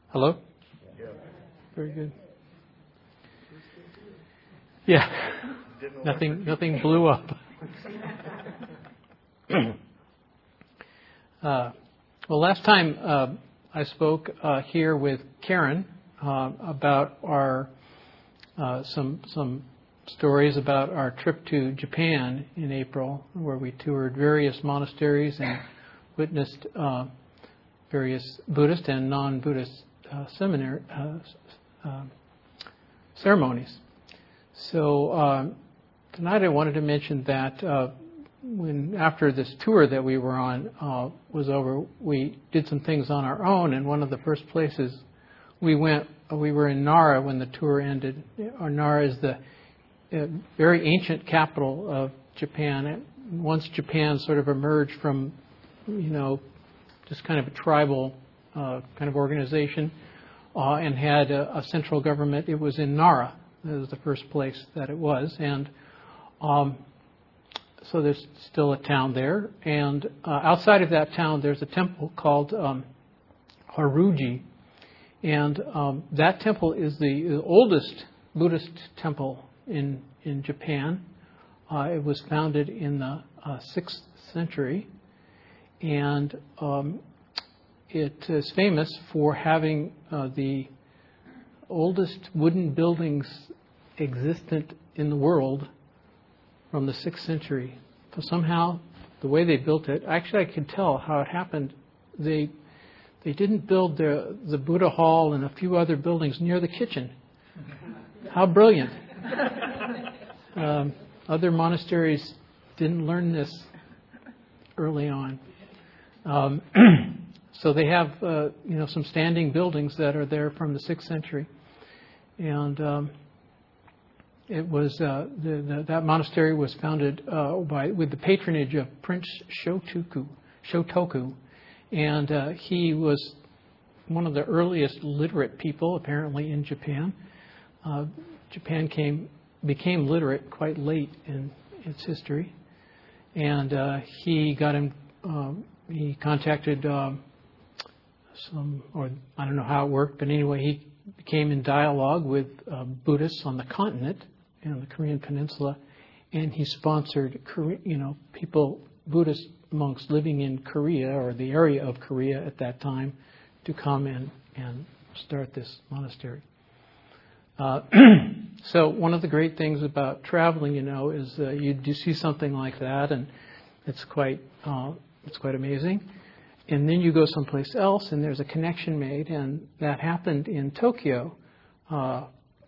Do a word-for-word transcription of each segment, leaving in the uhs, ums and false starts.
Hello? Yeah. Very good. Yeah. Nothing nothing blew up. uh, well, last time uh, I spoke uh, here with Karen uh, about our uh, some some stories about our trip to Japan in April, where we toured various monasteries and witnessed uh, various Buddhist and non-Buddhist uh, seminary uh, uh, ceremonies. So uh, tonight I wanted to mention that uh, when after this tour that we were on uh, was over, we did some things on our own, and one of the first places we went, we were in Nara when the tour ended. Nara is the uh, very ancient capital of Japan. Once Japan sort of emerged from, you know, just kind of a tribal uh, kind of organization uh, and had a, a central government, it was in Nara. That was the first place that it was. And um, so there's still a town there. And uh, outside of that town, there's a temple called um, Horyuji. And um, that temple is the, the oldest Buddhist temple in, in Japan. Uh, it was founded in the uh, sixth century. And um, it is famous for having uh, the oldest wooden buildings existent in the world from the sixth century. So somehow, the way they built it, actually I could tell how it happened. They they didn't build the the Buddha Hall and a few other buildings near the kitchen. How brilliant! Um, other monasteries didn't learn this early on. Um, so they have uh, you know some standing buildings that are there from the sixth century. And um, it was uh, the, the, that monastery was founded uh, by with the patronage of Prince Shotoku, Shotoku, and uh, he was one of the earliest literate people apparently in Japan. Uh, Japan came became literate quite late in its history, and uh, he got him. Um, he contacted um, some, or I don't know how it worked, but anyway, he became in dialogue with uh, Buddhists on the continent, in the Korean peninsula, and he sponsored, you know, people, Buddhist monks living in Korea or the area of Korea at that time, to come and, and start this monastery. Uh, so one of the great things about traveling, you know, is uh, you do see something like that, and it's quite uh, it's quite amazing. And then you go someplace else, and there's a connection made, and that happened in Tokyo. Uh,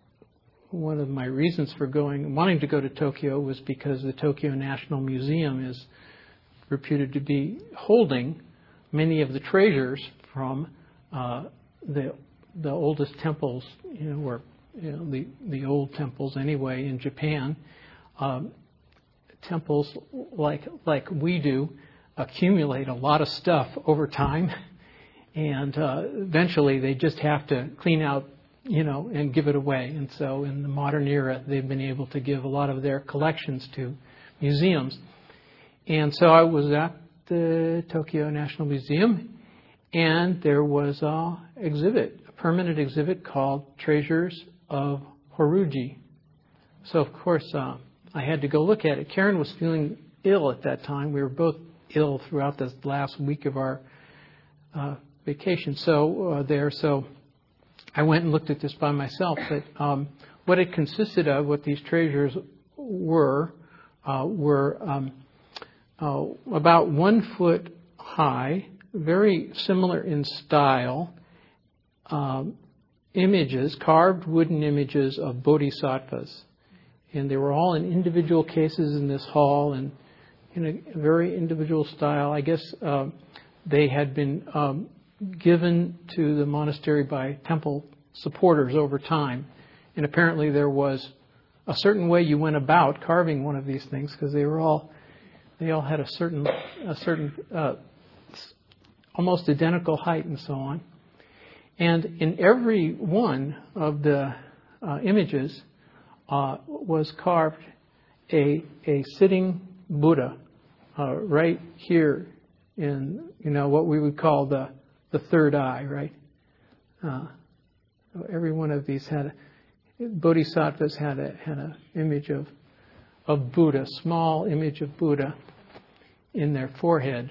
one of my reasons for going, wanting to go to Tokyo, was because the Tokyo National Museum is reputed to be holding many of the treasures from uh, the the oldest temples, you know, or you know, the the old temples anyway in Japan. Um, temples like like we do accumulate a lot of stuff over time, and uh, eventually they just have to clean out, you know, and give it away. And so in the modern era, they've been able to give a lot of their collections to museums. And so I was at the Tokyo National Museum, and there was an exhibit, a permanent exhibit called Treasures of Horyuji. So of course, uh, I had to go look at it. Karen was feeling ill at that time. We were both ill throughout this last week of our uh, vacation. So uh, there, so I went and looked at this by myself. But um, what it consisted of, what these treasures were, uh, were um, uh, about one foot high, very similar in style, um, images, carved wooden images of bodhisattvas, and they were all in individual cases in this hall and in a very individual style. I guess uh, they had been um, given to the monastery by temple supporters over time. And apparently there was a certain way you went about carving one of these things, because they were all, they all had a certain, a certain uh, almost identical height and so on. And in every one of the uh, images uh, was carved a, a sitting Buddha, uh, right here in, you know, what we would call the, the third eye, right? Uh, every one of these had, bodhisattvas had a had an image of of Buddha, small image of Buddha in their forehead.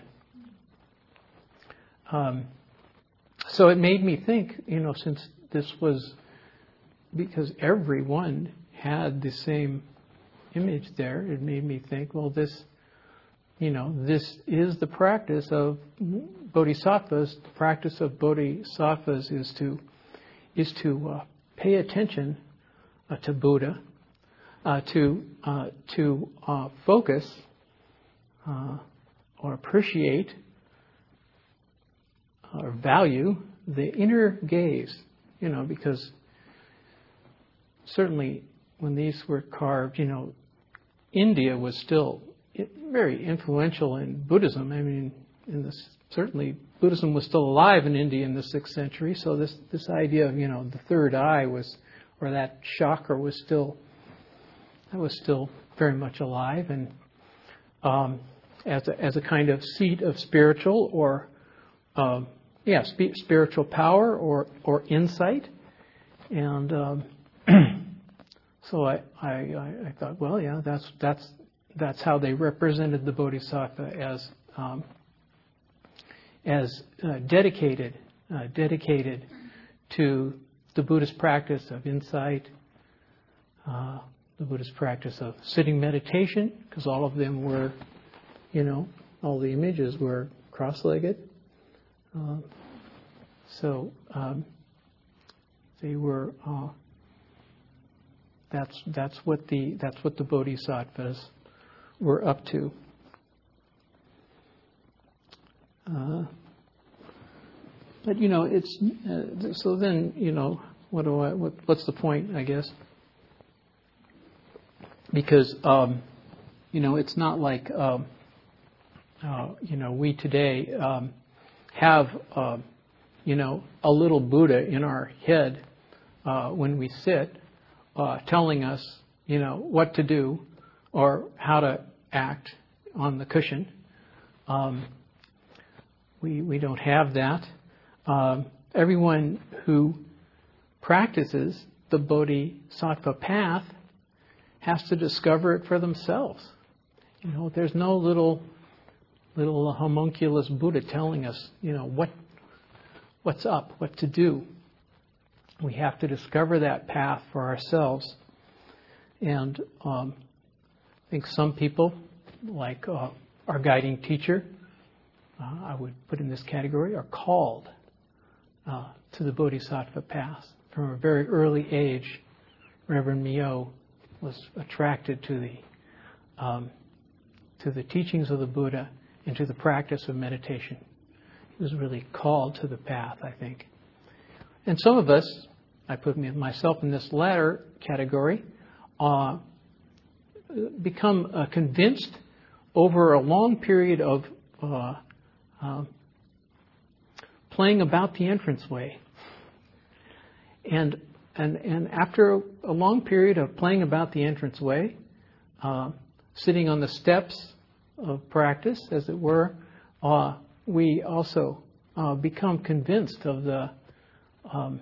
Um, so it made me think, you know, since this was, because everyone had the same image there, it made me think, well, this, you know, this is the practice of bodhisattvas. The practice of bodhisattvas is to is to uh, pay attention uh, to Buddha, uh, to uh, to uh, focus uh, or appreciate or value the inner gaze, you know, because certainly when these were carved, you know, India was still very influential in Buddhism. I mean, in this, certainly Buddhism was still alive in India in the sixth century. So this this idea of, you know, the third eye was, or that chakra was still, that was still very much alive, and um, as a, as a kind of seat of spiritual or um, yeah, sp- spiritual power or or insight, and um, so I, I I thought, well, yeah, that's that's that's how they represented the Bodhisattva, as um, as uh, dedicated uh, dedicated to the Buddhist practice of insight, uh, the Buddhist practice of sitting meditation, because all of them were, you know, all the images were cross-legged. Uh, so um, they were. Uh, that's that's what the that's what the Bodhisattvas were up to. Uh, but you know, it's uh, so then you know what do I what, what's the point? I guess because um, you know it's not like um, uh, you know we today. Um, have, uh, you know, a little Buddha in our head uh, when we sit, uh, telling us, you know, what to do or how to act on the cushion. Um, we we don't have that. Um, everyone who practices the Bodhisattva path has to discover it for themselves. You know, there's no little little homunculus Buddha telling us, you know, what what's up, what to do. We have to discover that path for ourselves. And um, I think some people, like uh, our guiding teacher, uh, I would put in this category, are called uh, to the Bodhisattva path. From a very early age, Reverend Myo was attracted to the um, to the teachings of the Buddha and to the practice of meditation. He was really called to the path, I think. And some of us, I put myself in this latter category, uh, become uh, convinced over a long period of uh, uh, playing about the entranceway. And, and, and after a long period of playing about the entranceway, uh, sitting on the steps of practice, as it were, uh, we also uh, become convinced of the um,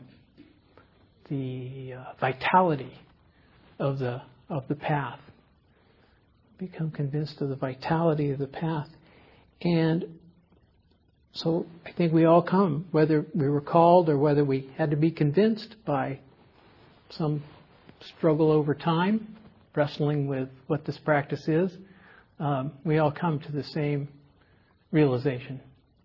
the uh, vitality of the of the path. Become convinced of the vitality of the path, and so I think we all come, whether we were called or whether we had to be convinced by some struggle over time, wrestling with what this practice is. Um, we all come to the same realization.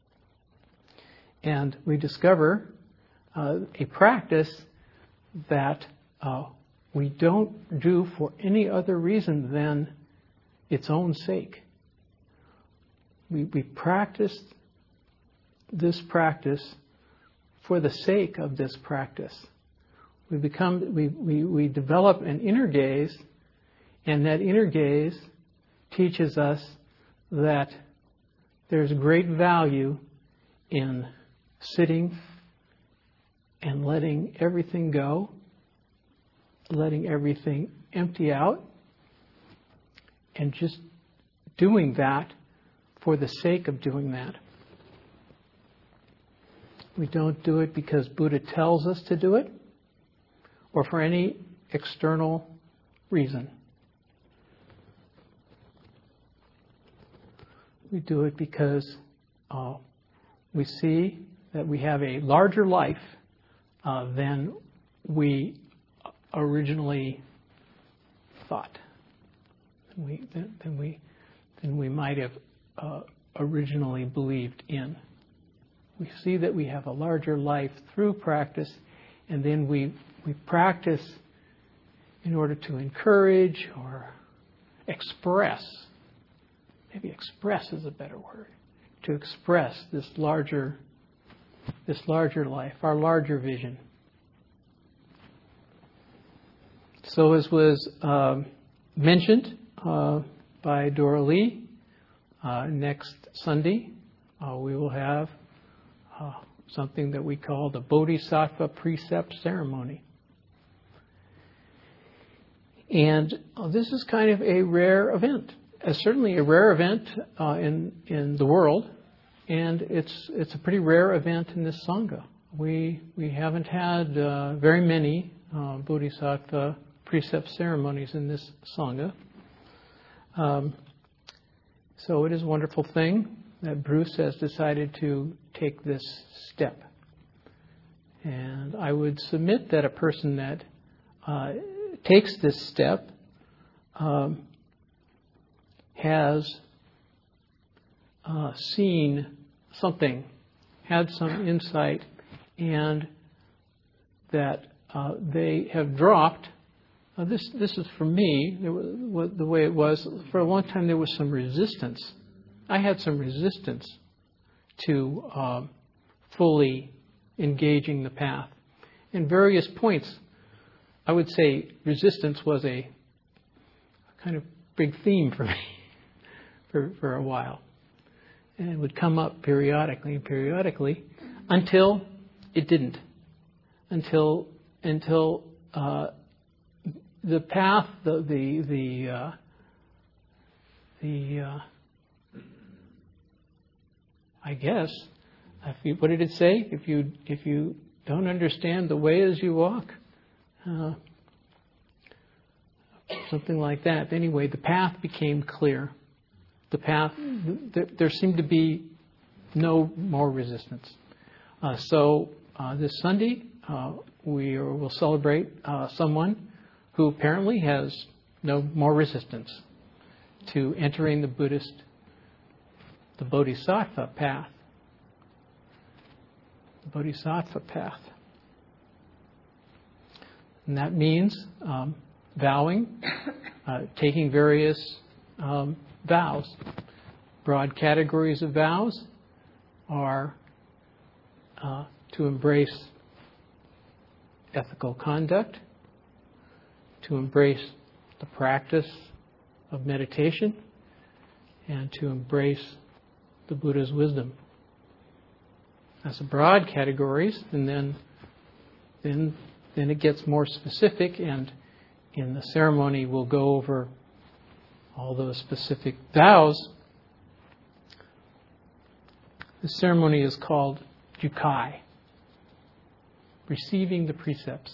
And we discover uh, a practice that uh, we don't do for any other reason than its own sake. We, we practice this practice for the sake of this practice. We become, we, we, we develop an inner gaze, and that inner gaze teaches us that there's great value in sitting and letting everything go, letting everything empty out, and just doing that for the sake of doing that. We don't do it because Buddha tells us to do it or for any external reason. We do it because uh, we see that we have a larger life uh, than we originally thought, than we, than, than we, than we might have uh, originally believed in. We see that we have a larger life through practice, and then we we practice in order to encourage or express. Maybe express is a better word. To express this larger, this larger life, our larger vision. So as was um, mentioned uh, by Dora Lee, uh, next Sunday uh, we will have uh, something that we call the Bodhisattva Precept Ceremony. And uh, this is kind of a rare event. Uh, certainly a rare event uh, in in the world, and it's it's a pretty rare event in this Sangha. We we haven't had uh, very many uh, Bodhisattva Precept ceremonies in this Sangha. Um, so it is a wonderful thing that Bruce has decided to take this step. And I would submit that a person that uh, takes this step um, has uh, seen something, had some insight, and that uh, they have dropped. Uh, this this is for me, there was, the way it was. For a long time there was some resistance. I had some resistance to uh, fully engaging the path. In various points, I would say resistance was a kind of big theme for me for, for a while. And it would come up periodically and periodically until it didn't. Until until uh, the path, the the the uh, the uh, I guess, if you, what did it say? If you if you don't understand the way as you walk, uh, something like that. Anyway, the path became clear. The path, th- there seemed to be no more resistance. Uh, so uh, this Sunday, uh, we will celebrate uh, someone who apparently has no more resistance to entering the Buddhist, the Bodhisattva path. The Bodhisattva path. And that means um, vowing, uh, taking various um, vows. Broad categories of vows are uh, to embrace ethical conduct, to embrace the practice of meditation, and to embrace the Buddha's wisdom. That's the broad categories, and then then then it gets more specific, and in the ceremony we'll go over all those specific vows. The ceremony is called Jukai, receiving the precepts.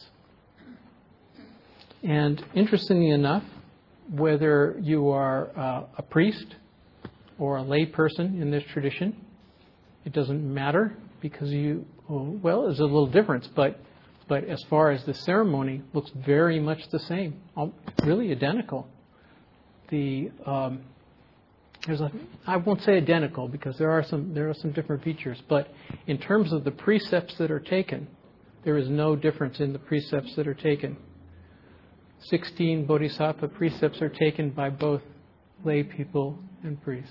And interestingly enough, whether you are uh, a priest or a lay person in this tradition, it doesn't matter, because you, well, there's a little difference, but but as far as the ceremony, looks very much the same, really identical. The um, there's a, I won't say identical because there are some there are some different features, but in terms of the precepts that are taken, there is no difference in the precepts that are taken. Sixteen Bodhisattva precepts are taken by both lay people and priests.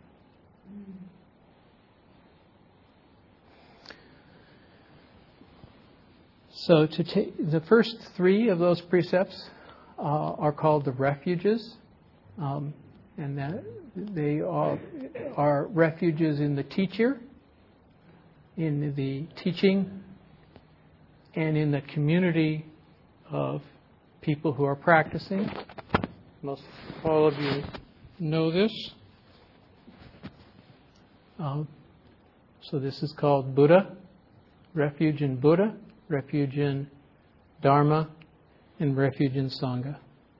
So to take the first three of those precepts uh, are called the refuges, um, and that they are, are refuges in the teacher, in the teaching, and in the community of people who are practicing. Most all of you know this. Um, so this is called Buddha, refuge in Buddha, refuge in Dharma, and refuge in Sangha.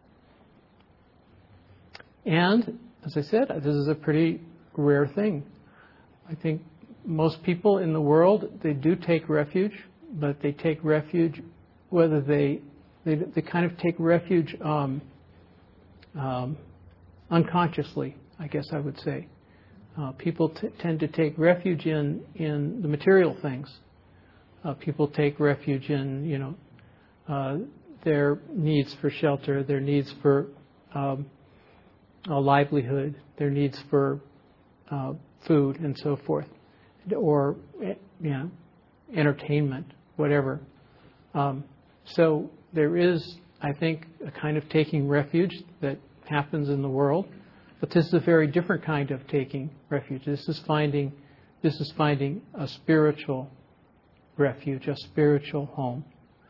And, as I said, this is a pretty rare thing. I think most people in the world, they do take refuge, but they take refuge, whether they, they, they kind of take refuge um, um, unconsciously, I guess I would say. Uh, people t- tend to take refuge in, in the material things. Uh, people take refuge in, you know, uh, their needs for shelter, their needs for um, a livelihood, their needs for uh, food and so forth, or, you know, entertainment, whatever. Um, so there is, I think, a kind of taking refuge that happens in the world. But this is a very different kind of taking refuge. This is finding, this is finding a spiritual refuge, a spiritual home.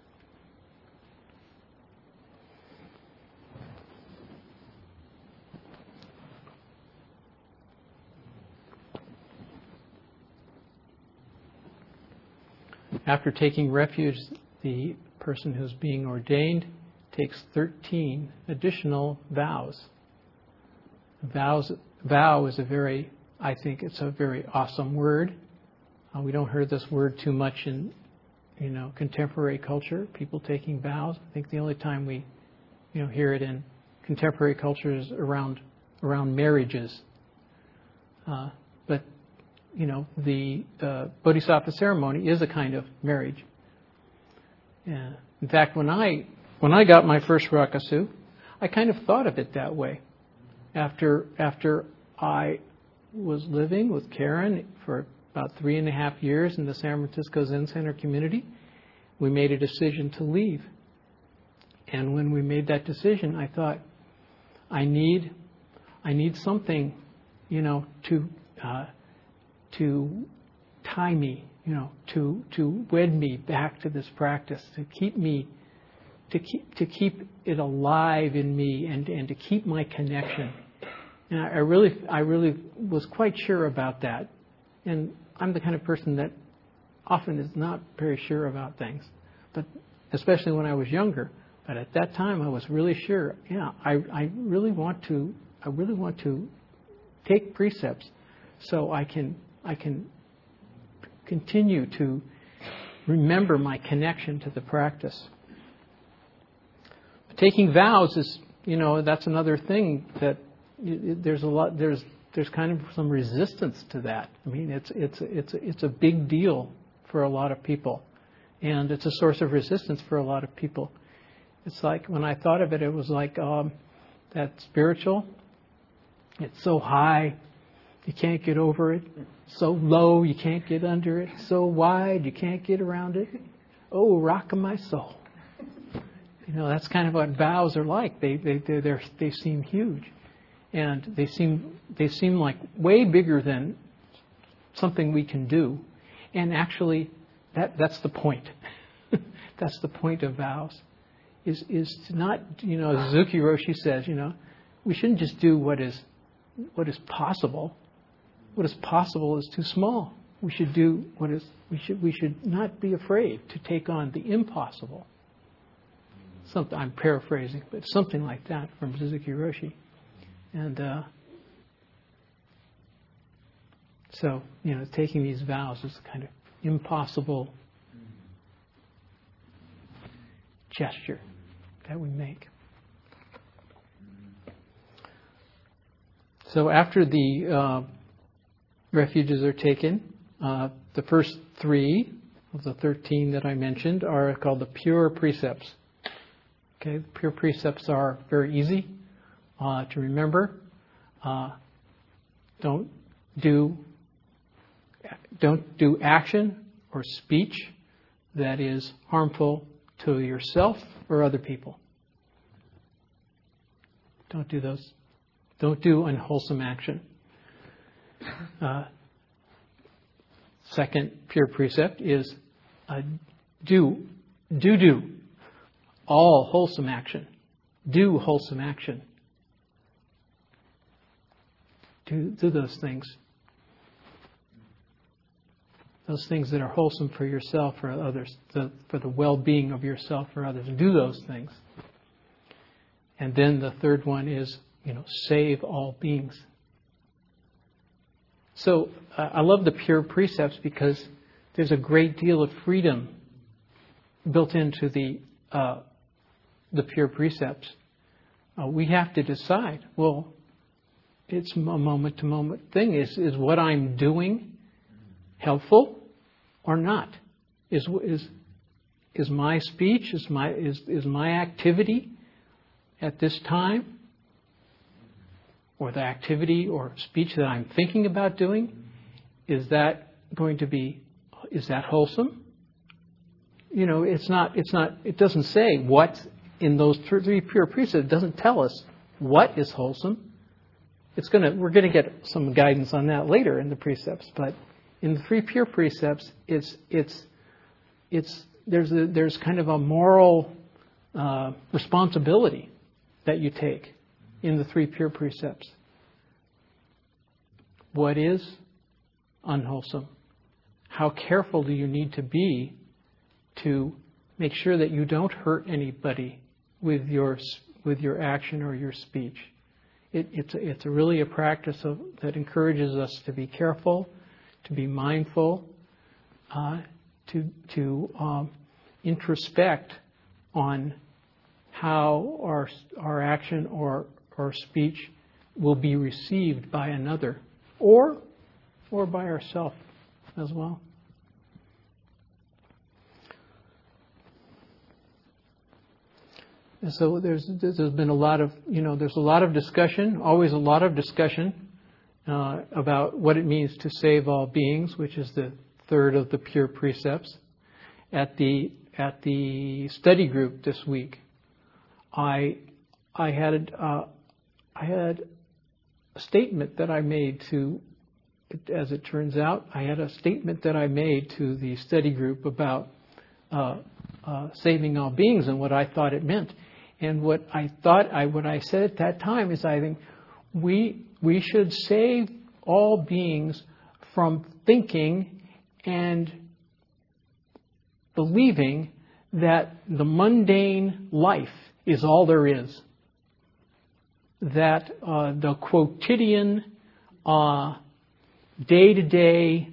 After taking refuge, the person who's being ordained takes thirteen additional vows. Vows, vow is a very, I think it's a very awesome word. Uh, we don't hear this word too much in, you know, contemporary culture, people taking vows. I think the only time we, you know, hear it in contemporary culture is around, around marriages. Uh, but, you know, the uh, Bodhisattva ceremony is a kind of marriage. Yeah. In fact, when I, when I got my first rakusu, I kind of thought of it that way. After after I was living with Karen for about three and a half years in the San Francisco Zen Center community, we made a decision to leave. And when we made that decision, I thought, I need I need something, you know, to uh, to tie me, you know, to to wed me back to this practice, to keep me to keep to keep it alive in me, and and to keep my connection. And I really, I really was quite sure about that. And I'm the kind of person that often is not very sure about things, but especially when I was younger. But at that time, I was really sure. Yeah, I, I really want to, I really want to take precepts so I can, I can continue to remember my connection to the practice. But taking vows is, you know, that's another thing that. There's a lot. There's there's kind of some resistance to that. I mean, it's it's it's it's a big deal for a lot of people, and it's a source of resistance for a lot of people. It's like when I thought of it, it was like um, that spiritual. It's so high, you can't get over it. So low, you can't get under it. So wide, you can't get around it. Oh, rock of my soul. You know, that's kind of what vows are like. They they they they seem huge. And they seem they seem like way bigger than something we can do. And actually, that that's the point. That's the point of vows. Is is to not, you know, as Suzuki Roshi says, you know, we shouldn't just do what is what is possible. What is possible is too small. We should do what is we should we should not be afraid to take on the impossible. Something I'm paraphrasing, but something like that from Suzuki Roshi. And uh, so, you know, taking these vows is a kind of impossible gesture that we make. So after the uh, refuges are taken, uh, the first three of the thirteen that I mentioned are called the pure precepts. Okay, the pure precepts are very easy Uh, to remember. Uh, don't do don't do action or speech that is harmful to yourself or other people. Don't do those. Don't do unwholesome action. Uh, second pure precept is uh, do do do all wholesome action. Do wholesome action. Do, do those things. those things that are wholesome for yourself or others, the, for the well-being of yourself or others. Do those things. And then the third one is, you know, save all beings. So uh, I love the pure precepts because there's a great deal of freedom built into the uh, the pure precepts. Uh, we have to decide. Well, it's a moment-to-moment thing. Is is what I'm doing helpful or not? Is is is my speech, is my is is my activity at this time, or the activity or speech that I'm thinking about doing, is that going to be, is that wholesome? You know, it's not, it's not, it doesn't say what in those three pure precepts. It doesn't tell us what is wholesome. It's going to, we're going to get some guidance on that later in the precepts, but in the three pure precepts, it's, it's, it's, there's a, there's kind of a moral uh, responsibility that you take in the three pure precepts. What is unwholesome? How careful do you need to be to make sure that you don't hurt anybody with your with your action or your speech? It, it's a, it's a really a practice of, that encourages us to be careful, to be mindful, uh, to to um, introspect on how our our action or or speech will be received by another, or or by ourselves as well. And so there's there's been a lot of you know there's a lot of discussion, always a lot of discussion uh, about what it means to save all beings, which is the third of the pure precepts. At the at the study group this week, I I had uh, I had a statement that I made to, as it turns out, I had a statement that I made to the study group about uh, uh, saving all beings and what I thought it meant. And what I thought I what I said at that time is I think we we should save all beings from thinking and believing that the mundane life is all there is. That uh, the quotidian, uh, day-to-day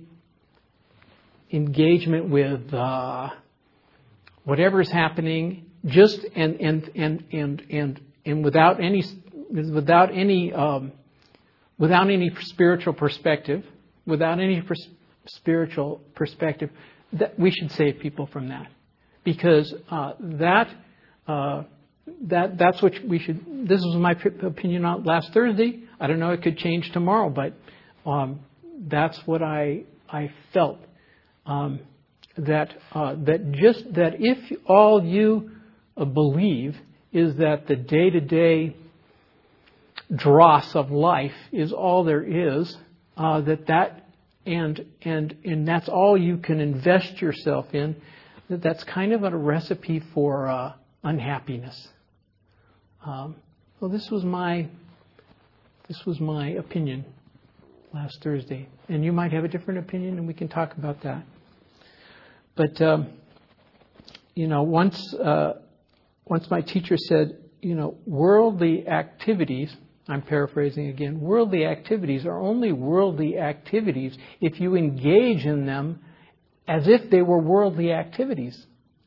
engagement with uh, whatever's happening, just and and and and and and without any without any um, without any spiritual perspective, without any pers- spiritual perspective, that we should save people from that, because uh, that. Uh, That that's what we should. This was my opinion on last Thursday. I don't know. It could change tomorrow, but um, that's what I I felt. Um, that uh, that just that if all you uh, believe is that the day-to-day dross of life is all there is, uh, that that and and and that's all you can invest yourself in. That that's kind of a recipe for uh, unhappiness. Um, well, this was my this was my opinion last Thursday, and you might have a different opinion, and we can talk about that. But um, you know, once uh, once my teacher said, you know, worldly activities. I'm paraphrasing again. Worldly activities are only worldly activities if you engage in them as if they were worldly activities.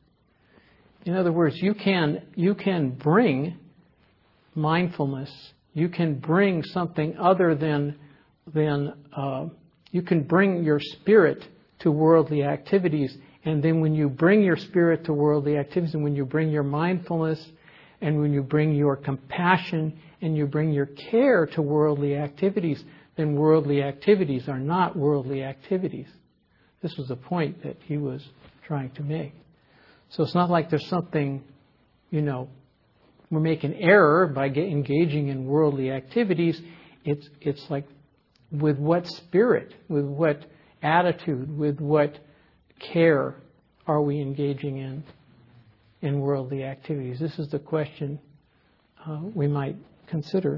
In other words, you can you can bring mindfulness. You can bring something other than than uh, you can bring your spirit to worldly activities, and then when you bring your spirit to worldly activities, and when you bring your mindfulness, and when you bring your compassion and you bring your care to worldly activities, then worldly activities are not worldly activities. This was the point that he was trying to make. So it's not like there's something, you know, we're making error by get, engaging in worldly activities. It's it's like with what spirit, with what attitude, with what care are we engaging in in worldly activities? This is the question uh, we might consider.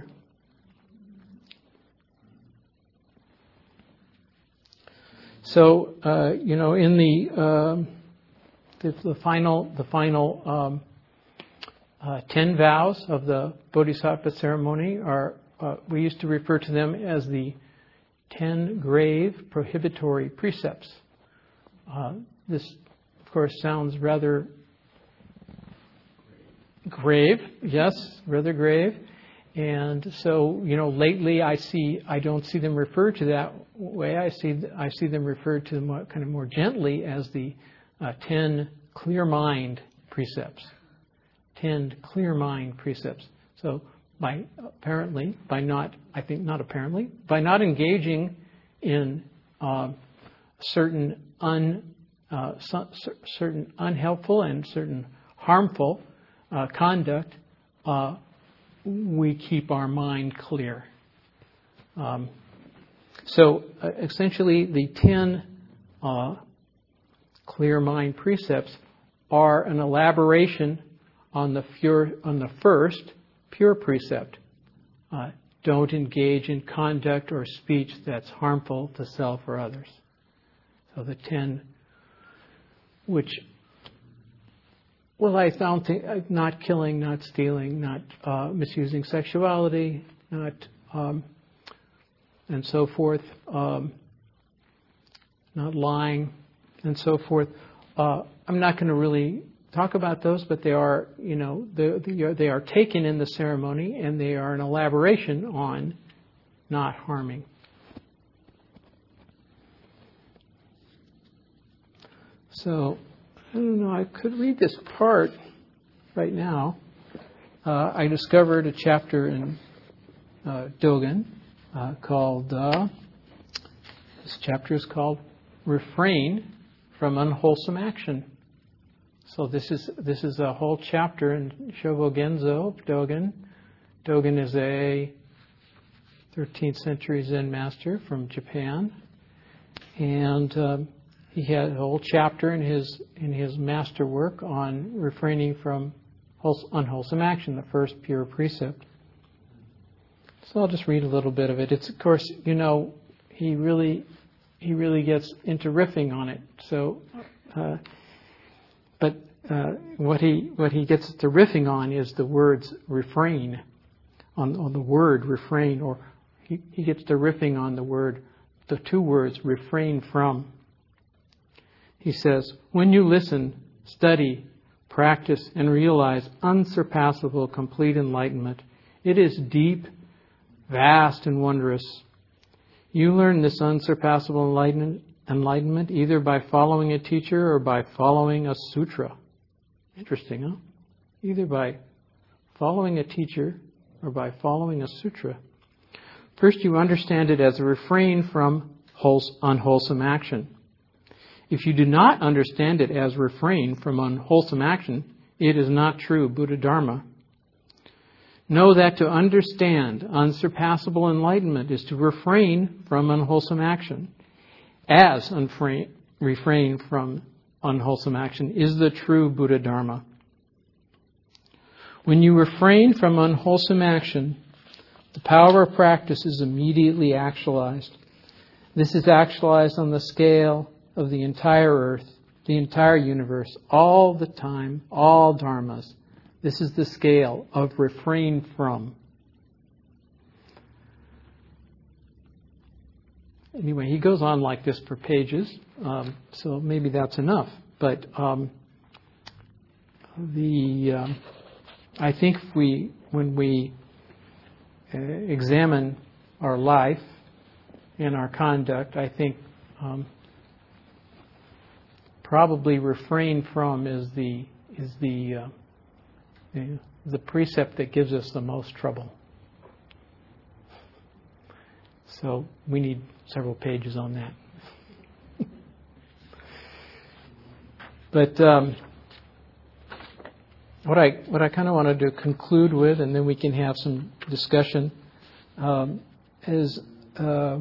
So, uh, you know, in the, um, the the final the final um, uh, ten vows of the Bodhisattva ceremony are uh, we used to refer to them as the ten grave prohibitory precepts. Uh, this, of course, sounds rather grave. Yes, rather grave. And so, you know, lately I see I don't see them referred to that way. I see I see them referred to more, kind of more gently as the uh, ten clear mind precepts. Ten clear mind precepts. So, by apparently by not I think not apparently by not engaging in uh, certain un uh, certain unhelpful and certain harmful uh, conduct. Uh, we keep our mind clear. Um, so uh, essentially the ten uh, clear mind precepts are an elaboration on the, pure, on the first pure precept. Uh, don't engage in conduct or speech that's harmful to self or others. So the ten, which Well, I don't think not killing, not stealing, not uh, misusing sexuality, not um, and so forth, um, not lying, and so forth. Uh, I'm not going to really talk about those, but they are, you know, they, they, are, they are taken in the ceremony, and they are an elaboration on not harming. So. I don't know, I could read this part right now. Uh, I discovered a chapter in uh, Dogen uh, called, uh, this chapter is called Refrain from Unwholesome Action. So this is this is a whole chapter in Shobo Genzo Dogen. Dogen is a thirteenth century Zen master from Japan. And um, he had a whole chapter in his in his master work on refraining from unwholesome action, the first pure precept. So I'll just read a little bit of it. It's, of course, you know, he really he really gets into riffing on it. So, uh, but uh, what he what he gets to riffing on is the words refrain, on, on the word refrain, or he, he gets to riffing on the word, the two words refrain from. He says, when you listen, study, practice, and realize unsurpassable complete enlightenment, it is deep, vast, and wondrous. You learn this unsurpassable enlightenment, enlightenment either by following a teacher or by following a sutra. Interesting, huh? Either by following a teacher or by following a sutra. First, you understand it as a refrain from unwholesome action. If you do not understand it as refrain from unwholesome action, it is not true Buddha Dharma. Know that to understand unsurpassable enlightenment is to refrain from unwholesome action. As unfra- refrain from unwholesome action is the true Buddha Dharma. When you refrain from unwholesome action, the power of practice is immediately actualized. This is actualized on the scale of the entire earth, the entire universe, all the time, all dharmas. This is the scale of refrain from. Anyway, he goes on like this for pages, um, so maybe that's enough. But um, the um, I think if we, when we uh, examine our life and our conduct, I think um, probably refrain from is the is the, uh, the the precept that gives us the most trouble. So we need several pages on that. But um, what I what I kind of wanted to conclude with, and then we can have some discussion, um, is. Uh,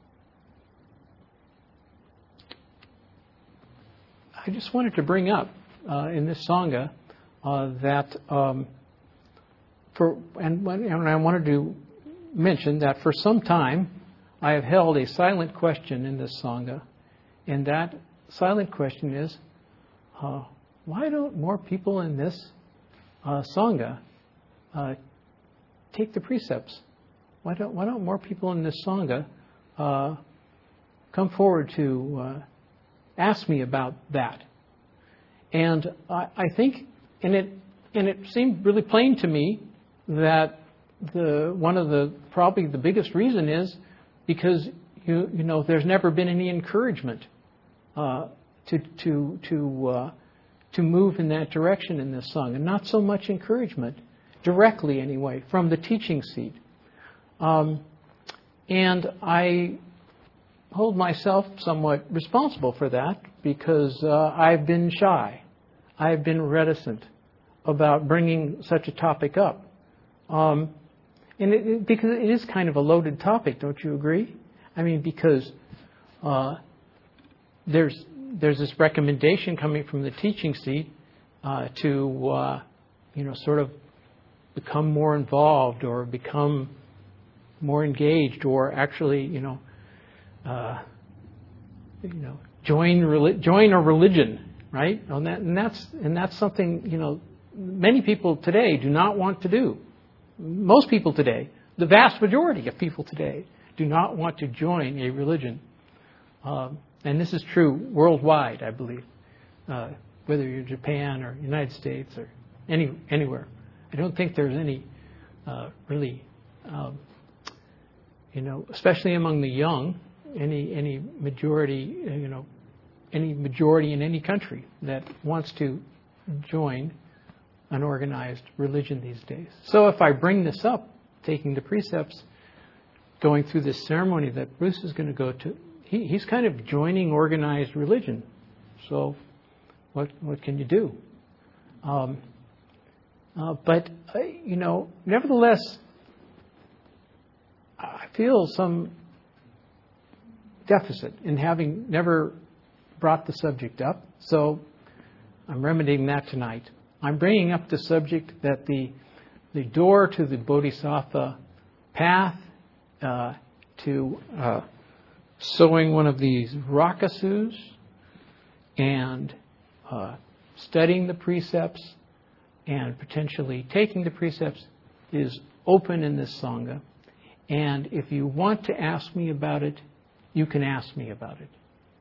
I just wanted to bring up uh, in this Sangha uh, that um, for and, and I wanted to mention that for some time I have held a silent question in this Sangha, And that silent question is, uh, why don't more people in this uh, Sangha uh, take the precepts? Why don't why don't more people in this Sangha uh, come forward to uh, ask me about that? And I, I think, and it and it seemed really plain to me that the one of the probably the biggest reason is because you you know there's never been any encouragement uh, to to to uh, to move in that direction in this Sangha, and not so much encouragement directly anyway from the teaching seat. Um, and I hold myself somewhat responsible for that because uh, I've been shy. I've been reticent about bringing such a topic up. Um, and it, it, because it is kind of a loaded topic, don't you agree? I mean, because uh, there's there's this recommendation coming from the teaching seat uh, to, uh, you know, sort of become more involved or become more engaged, or actually, you know, uh, you know, join join a religion, right? And, that, and that's and that's something, you know, many people today do not want to do. Most people today, the vast majority of people today, do not want to join a religion, um, and this is true worldwide, I believe, uh, whether you're Japan or United States or any anywhere. I don't think there's any uh, really. Um, You know, especially among the young, any any majority, you know, any majority in any country that wants to join an organized religion these days. So if I bring this up, taking the precepts, going through this ceremony that Bruce is going to go to, he, he's kind of joining organized religion. So what what can you do? Um, uh, but uh, you know, nevertheless, I feel some deficit in having never brought the subject up, so I'm remedying that tonight. I'm bringing up the subject that the the door to the Bodhisattva path, uh, to uh, sowing one of these rakusus and uh, studying the precepts and potentially taking the precepts is open in this Sangha. And if you want to ask me about it, you can ask me about it.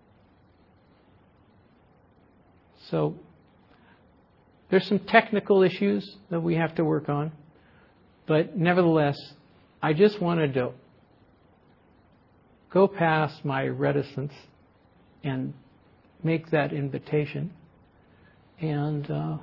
So there's some technical issues that we have to work on. But nevertheless, I just wanted to go past my reticence and make that invitation. And uh,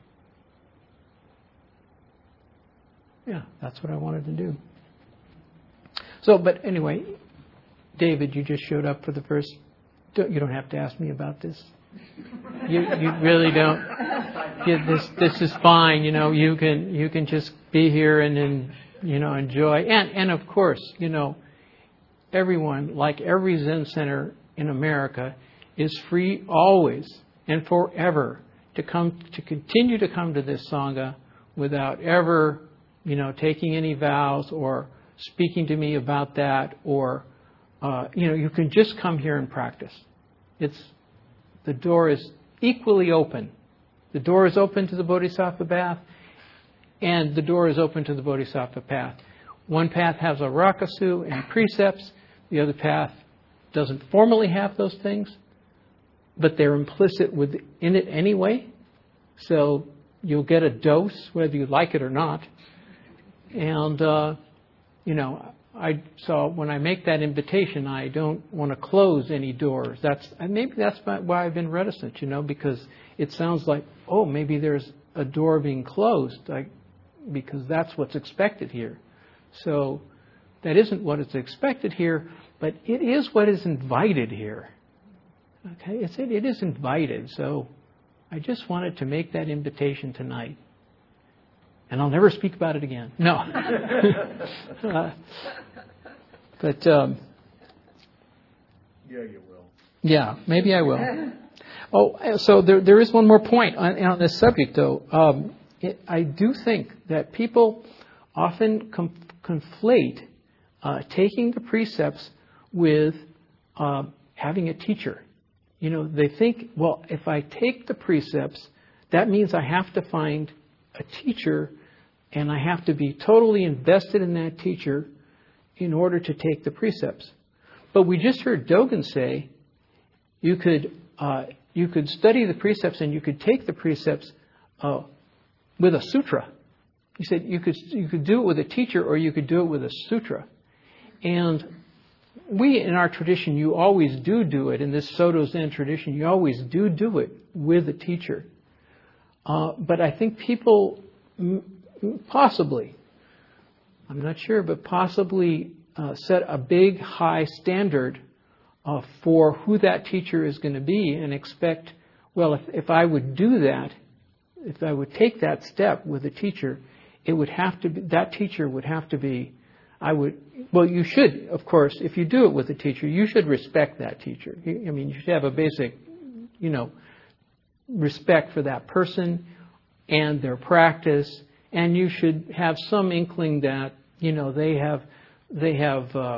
yeah, that's what I wanted to do. So, but anyway, David, you just showed up for the first. You don't have to ask me about this. You, you really don't. You, this this is fine. You know, you can you can just be here and then you know enjoy. And and of course, you know, everyone, like every Zen center in America, is free always and forever to come to continue to come to this Sangha without ever, you know, taking any vows or speaking to me about that, or uh, you know, you can just come here and practice. It's the door is equally open. The door is open to the Bodhisattva path, and the door is open to the Bodhisattva path. One path has a rakusu and precepts. The other path doesn't formally have those things, but they're implicit within it anyway. So you'll get a dose whether you like it or not. And uh, You know, I so when I make that invitation, I don't want to close any doors. That's and maybe that's why I've been reticent. You know, because it sounds like, oh, maybe there's a door being closed, like, because that's what's expected here. So that isn't what is expected here, but it is what is invited here. Okay, it's it, it is invited. So I just wanted to make that invitation tonight. And I'll never speak about it again. No. uh, but, um, yeah, you will. Yeah, maybe I will. Oh, so there there is one more point on, on this subject, though. Um, it, I do think that people often com- conflate uh, taking the precepts with uh, having a teacher. you know, they think, well, if I take the precepts, that means I have to find a teacher and I have to be totally invested in that teacher in order to take the precepts. But we just heard Dogen say you could uh, you could study the precepts and you could take the precepts uh, with a sutra. He said you could you could do it with a teacher or you could do it with a sutra. And we, in our tradition, you always do do it. In this Soto Zen tradition, you always do do it with a teacher. Uh, but I think people m- possibly, I'm not sure, but possibly uh, set a big, high standard uh, for who that teacher is going to be and expect, well, if, if I would do that, if I would take that step with a teacher, it would have to be, that teacher would have to be, I would, well, you should, of course, if you do it with a teacher, you should respect that teacher. I mean, you should have a basic, you know, respect for that person and their practice, and you should have some inkling that, you know, they have, they have, uh,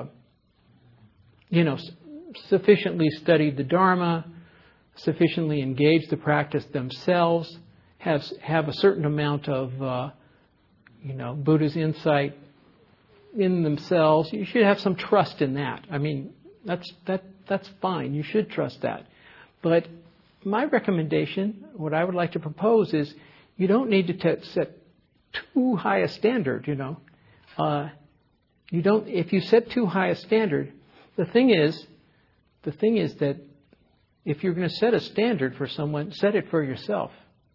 you know, sufficiently studied the Dharma, sufficiently engaged the practice themselves, have have a certain amount of, uh, you know, Buddha's insight in themselves. You should have some trust in that. I mean, that's that that's fine. You should trust that. But my recommendation, what I would like to propose is, you don't need to t- set too high a standard. You know, uh, you don't. If you set too high a standard, the thing is, the thing is that if you're going to set a standard for someone, set it for yourself.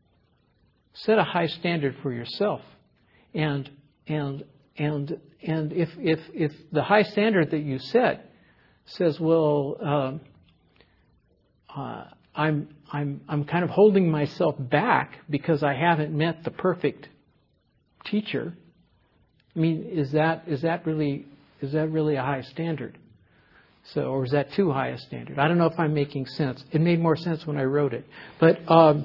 Set a high standard for yourself, and and and and if if if the high standard that you set says, well, um, uh, I'm I'm I'm kind of holding myself back because I haven't met the perfect teacher. I mean, is that is that really is that really a high standard? So, or is that too high a standard? I don't know if I'm making sense. It made more sense when I wrote it, but. Um,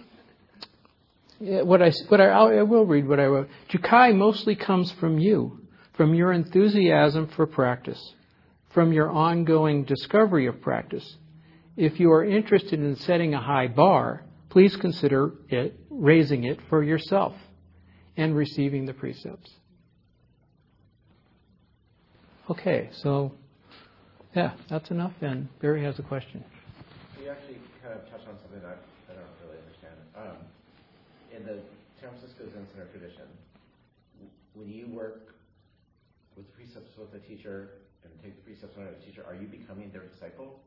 What I, what I, I will read what I wrote. Jukai mostly comes from you, from your enthusiasm for practice, from your ongoing discovery of practice. If you are interested in setting a high bar, please consider it, raising it for yourself and receiving the precepts. Okay, so, yeah, that's enough. And Barry has a question. You actually kind of touched on something that I don't really understand. Um, In the San Francisco Zen Center tradition, when you work with precepts with a teacher and take the precepts with a teacher, are you becoming their disciple?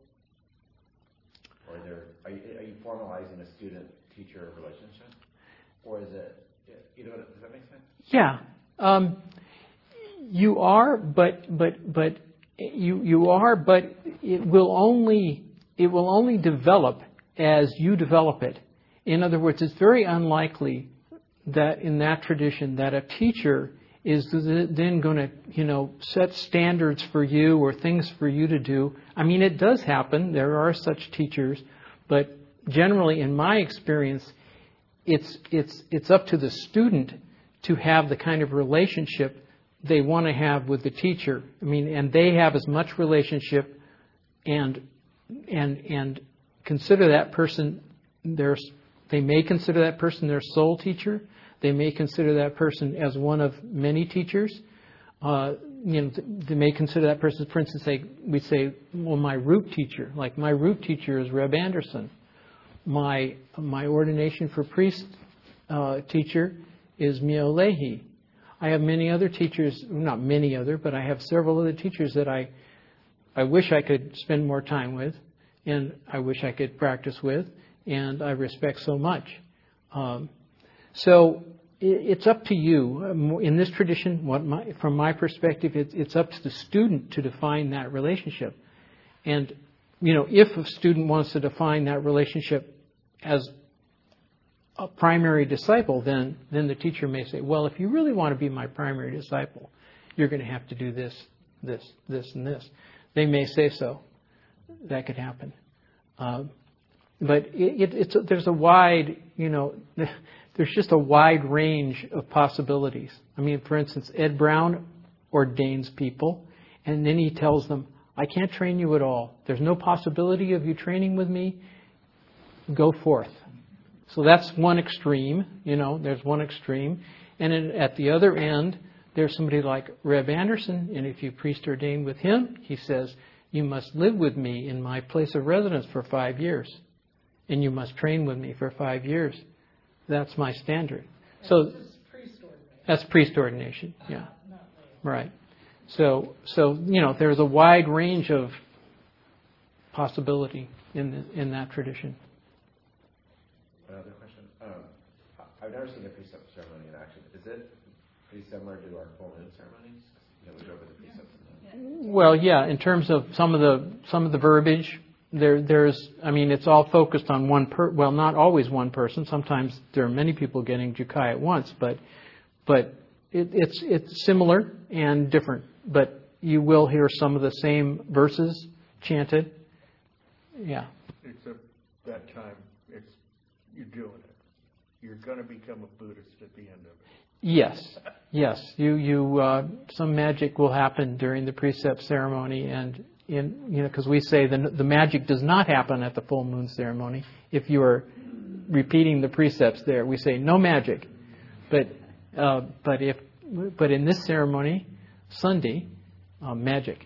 Or there, are, you, are you formalizing a student-teacher relationship? Or is it, you know, does that make sense? Yeah. Um, you are, but, but, but, you, you are, but it will only, it will only develop as you develop it. In other words, it's very unlikely that in that tradition that a teacher is then going to, you know, set standards for you or things for you to do. I mean, it does happen. There are such teachers, but generally, in my experience, it's it's it's up to the student to have the kind of relationship they want to have with the teacher. I mean, and they have as much relationship and and and consider that person their. They may consider that person their sole teacher. They may consider that person as one of many teachers. Uh, you know, they may consider that person, for instance, say we say, well, my root teacher, like my root teacher is Reb Anderson. My my ordination for priest uh, teacher is Mio Leahy. I have many other teachers, not many other, but I have several other teachers that I I wish I could spend more time with, and I wish I could practice with. And I respect so much. Um, so it, it's up to you. In this tradition, what my, from my perspective, it, it's up to the student to define that relationship. And, you know, if a student wants to define that relationship as a primary disciple, then, then the teacher may say, well, if you really want to be my primary disciple, you're going to have to do this, this, this, and this. They may say so. That could happen. Uh, But it, it, it's, there's a wide, you know, there's just a wide range of possibilities. I mean, for instance, Ed Brown ordains people, and then he tells them, I can't train you at all. There's no possibility of you training with me. Go forth. So that's one extreme, you know, there's one extreme. And then at the other end, there's somebody like Reb Anderson, and if you priest ordain with him, he says, you must live with me in my place of residence for five years. And you must train with me for five years. That's my standard. So that's priest ordination, yeah. Right. So, so you know, there's a wide range of possibility in the, in that tradition. Another question. Um, I've never seen a precept ceremony in action. Is it pretty similar to our full moon ceremonies? You know, we go over the precepts. And the... Well, yeah. In terms of some of the some of the verbiage, there there's. I mean, it's all focused on one per. Well, not always one person. Sometimes there are many people getting Jukai at once, but but it, it's it's similar and different. But you will hear some of the same verses chanted. Yeah. Except that time, it's you're doing it. You're going to become a Buddhist at the end of it. Yes, yes. You you uh, some magic will happen during the precept ceremony, and in you know because we say the the magic does not happen at the full moon ceremony. If you are repeating the precepts there, we say no magic. But uh, but if but in this ceremony, Sunday, uh, magic.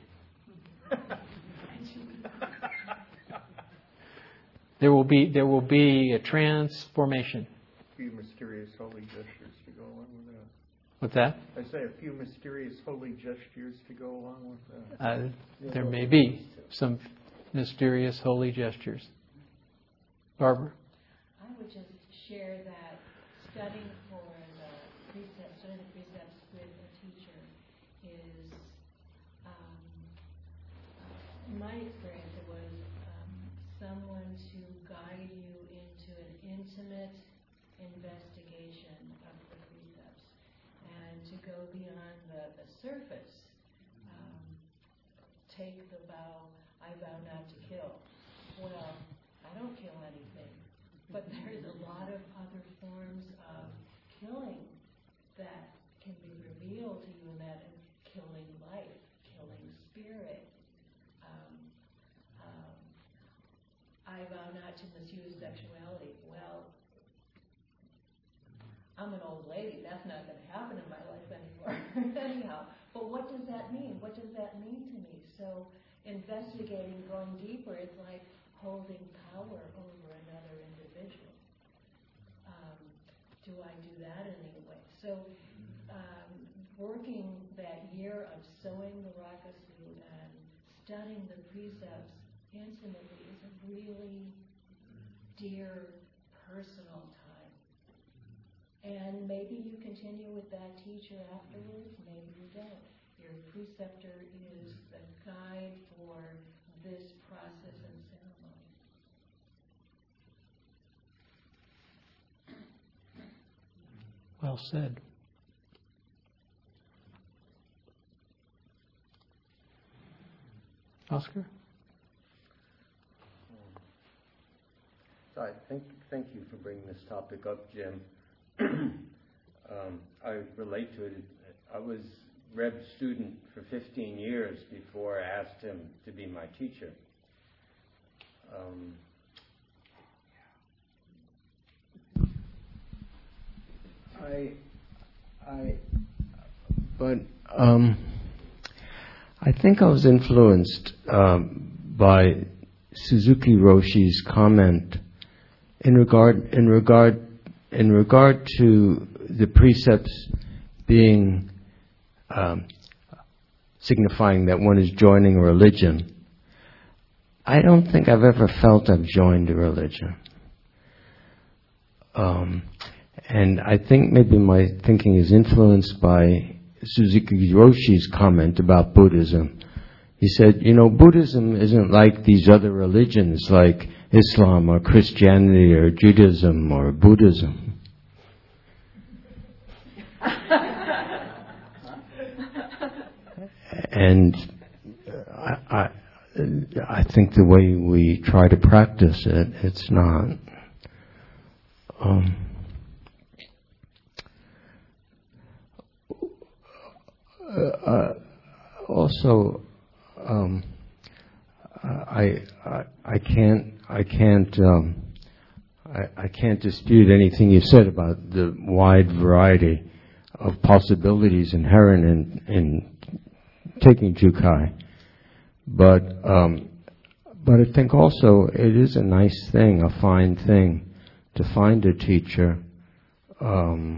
There will be there will be a transformation. A few mysterious holy gestures to go along with that. What's that? I say a few mysterious holy gestures to go along with that. Uh, there may be some mysterious holy gestures. Barbara? I would just share that studying for the precepts, studying the precepts with a teacher is, um, uh, in my experience, it was um, someone to guide you into an intimate investigation of the precepts and to go beyond the, the surface. Um, take the vow, I vow not to kill. Well, I don't kill anything, but there's a lot of other forms of killing that can be revealed to you in that, and killing life, killing spirit. Um, um, I vow not to misuse sexuality. Well, I'm an old lady. That's not going to happen in my life anymore. Anyhow, but what does that mean? What does that mean to me? So investigating, going deeper, it's like holding power over another individual. Um, do I do that in any way? So um, working that year of sowing the Rakasu and studying the precepts intimately is a really dear, personal time. And maybe you continue with that teacher afterwards, maybe you don't. Your preceptor is the guide for this process and ceremony. Well said. Oscar? I thank, thank you for bringing this topic up, Jim. um, I relate to it. I was Reb's student for fifteen years before I asked him to be my teacher. Um, I, I, but um, I think I was influenced um, by Suzuki Roshi's comment in regard in regard in regard to the precepts being um, signifying that one is joining a religion. I don't think I've ever felt I've joined a religion. Um, and I think maybe my thinking is influenced by Suzuki Roshi's comment about Buddhism. He said, you know, Buddhism isn't like these other religions like Islam or Christianity or Judaism or Buddhism. And I, I, I think the way we try to practice it, it's not. Um, uh, also, um, I, I, I can't, I can't, um, I, I can't dispute anything you said about the wide variety of possibilities inherent in, in taking Jukai. But, um, but I think also it is a nice thing, a fine thing, to find a teacher um,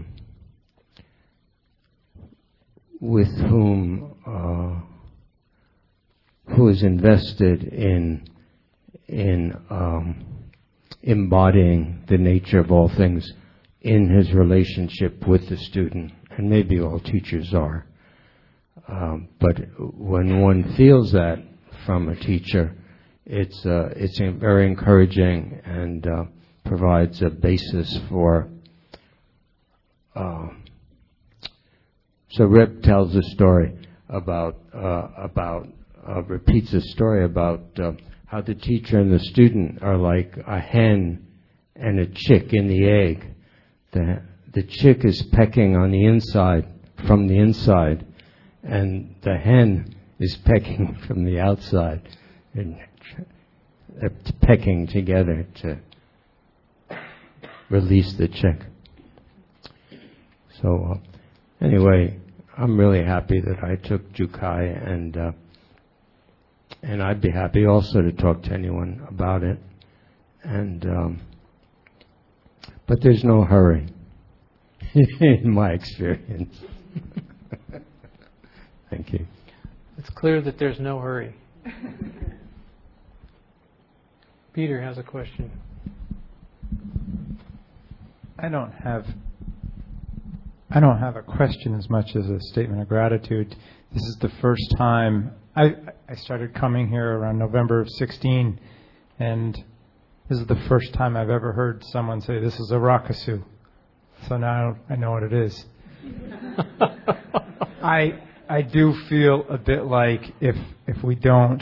with whom uh, who is invested in in um, embodying the nature of all things in his relationship with the student, and maybe all teachers are. Um, but when one feels that from a teacher, it's uh, it's very encouraging and uh, provides a basis for. Uh, so Reb tells a story about uh, about uh, repeats a story about uh, how the teacher and the student are like a hen and a chick in the egg. The the chick is pecking on the inside from the inside, and the hen is pecking from the outside, and they're pecking together to release the chick. So uh, anyway, I'm really happy that I took Jukai, and uh, and I'd be happy also to talk to anyone about it. And um, but there's no hurry, in my experience. Thank you. It's clear that there's no hurry. Peter has a question. I don't have I don't have a question as much as a statement of gratitude. This is the first time I I started coming here around November of sixteen, and this is the first time I've ever heard someone say this is a rakusu. So now I know what it is. I I do feel a bit like if if we don't,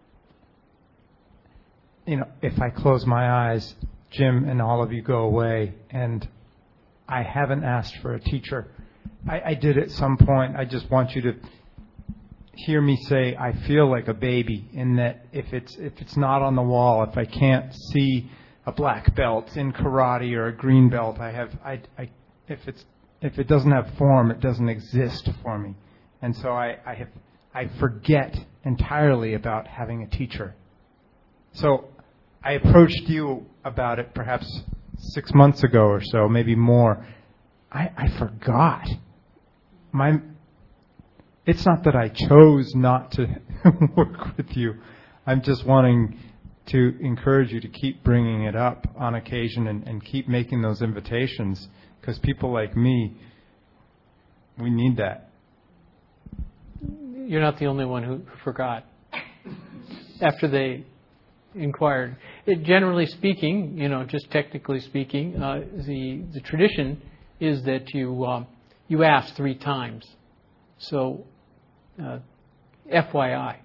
you know, if I close my eyes, Jim and all of you go away, and I haven't asked for a teacher. I, I did at some point. I just want you to hear me say I feel like a baby, in that if it's if it's not on the wall, if I can't see a black belt in karate or a green belt, I have I, I if it's if it doesn't have form, it doesn't exist for me. And so I, I have I forget entirely about having a teacher. So I approached you about it perhaps six months ago or so, maybe more. I, I forgot. My, it's not that I chose not to work with you. I'm just wanting to encourage you to keep bringing it up on occasion and, and keep making those invitations, because people like me, we need that. You're not the only one who forgot after they inquired. It, generally speaking, you know, just technically speaking, uh, the the tradition is that you um, you ask three times. So, uh, F Y I.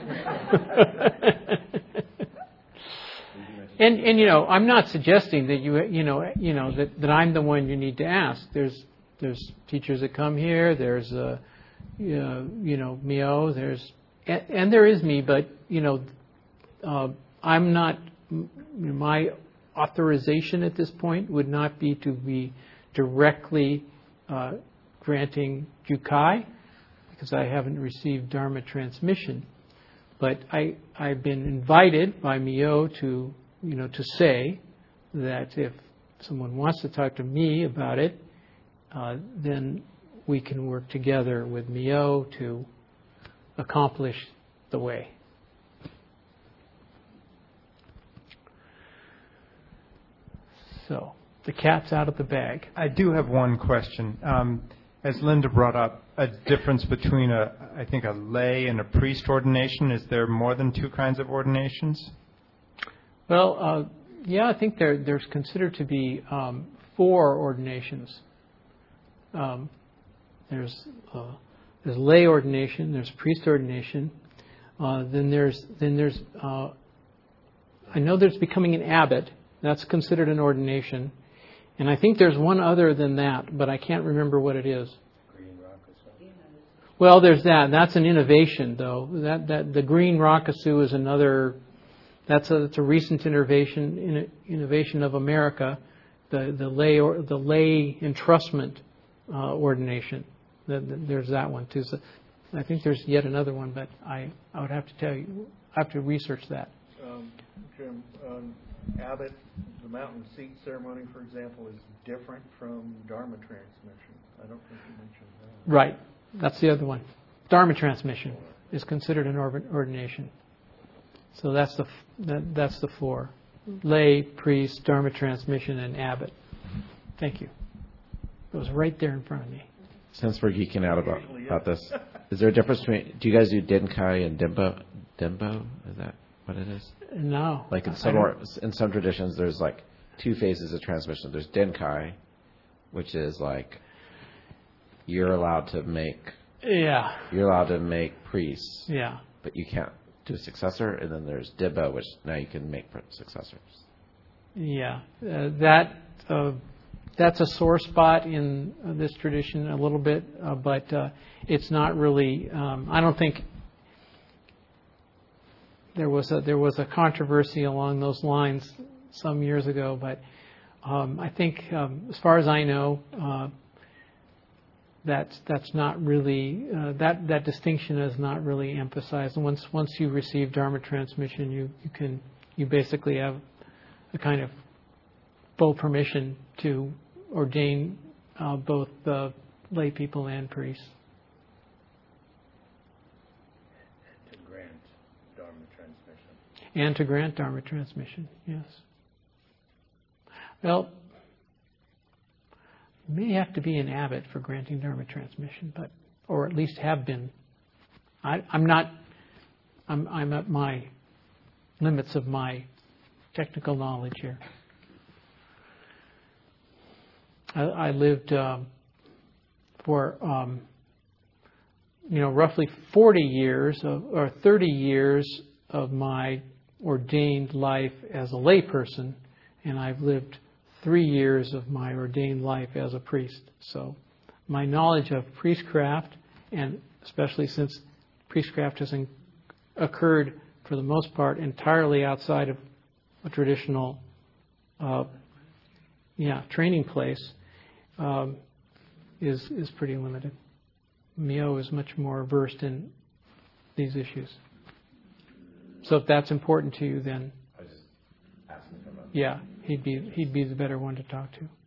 and and you know, I'm not suggesting that you you know you know that, that I'm the one you need to ask. There's there's teachers that come here. There's uh, you know, you know Mio. There's and, and there is me, but you know. Uh, I'm not, my authorization at this point would not be to be directly uh, granting Jukai, because I haven't received Dharma transmission. But I, I've been invited by Mio to, you know, to say that if someone wants to talk to me about it, uh, then we can work together with Mio to accomplish the way. So, the cat's out of the bag. I do have one question. Um, as Linda brought up, a difference between, a, I think, a lay and a priest ordination. Is there more than two kinds of ordinations? Well, uh, yeah, I think there there's considered to be um, four ordinations. Um, there's uh, there's lay ordination, there's priest ordination, uh, then there's then there's uh, I know there's becoming an abbot. That's considered an ordination. And I think there's one other than that, but I can't remember what it is. Green Rakusu. Well, there's that. That's an innovation, though. That that the green Rakusu is another That's a, it's a recent innovation in, innovation of America, the the lay or the lay entrustment uh, ordination. The, the, there's that one too. So I think there's yet another one, but I, I would have to tell you, I have to research that. Um, Jim, um, Abbott, the mountain seat ceremony, for example, is different from Dharma transmission. I don't think you mentioned that. Right. That's the other one. Dharma transmission is considered an or- ordination. So that's the f- that, that's the four: lay, priest, Dharma transmission, and abbot. Thank you. It was right there in front of me. Since we're geeking out about, about this, is there a difference between, do you guys do Denkai and Dembo? Dembo? Is that what it is? No. Like in I some, don't- or, in some traditions, there's like two phases of transmission. There's Denkai, which is like you're allowed to make, Yeah. you're allowed to make priests, Yeah. but you can't do a successor. And then there's Dibbo, which now you can make successors. Yeah. Uh, that uh, that's a sore spot in uh, this tradition a little bit, uh, but uh, it's not really. Um, I don't think there was a there was a controversy along those lines some years ago, but um, I think, um, as far as I know, uh, that's that's not really uh, that that distinction is not really emphasized. And once once you receive Dharma transmission, you you can you basically have a kind of full permission to ordain uh, both uh, lay people and priests. To grant Dharma transmission. And to grant Dharma transmission, yes. Well, you may have to be an abbot for granting Dharma transmission, but or at least have been. I, I'm not. I'm, I'm at my limits of my technical knowledge here. I, I lived um, for um, you know roughly forty years of, or thirty years of my ordained life as a layperson, and I've lived three years of my ordained life as a priest. So my knowledge of priestcraft, and especially since priestcraft has in, occurred for the most part entirely outside of a traditional uh, yeah, training place, um, is is pretty limited. Mio is much more versed in these issues. So if that's important to you, then I was just asking him about yeah, he'd be he'd be the better one to talk to.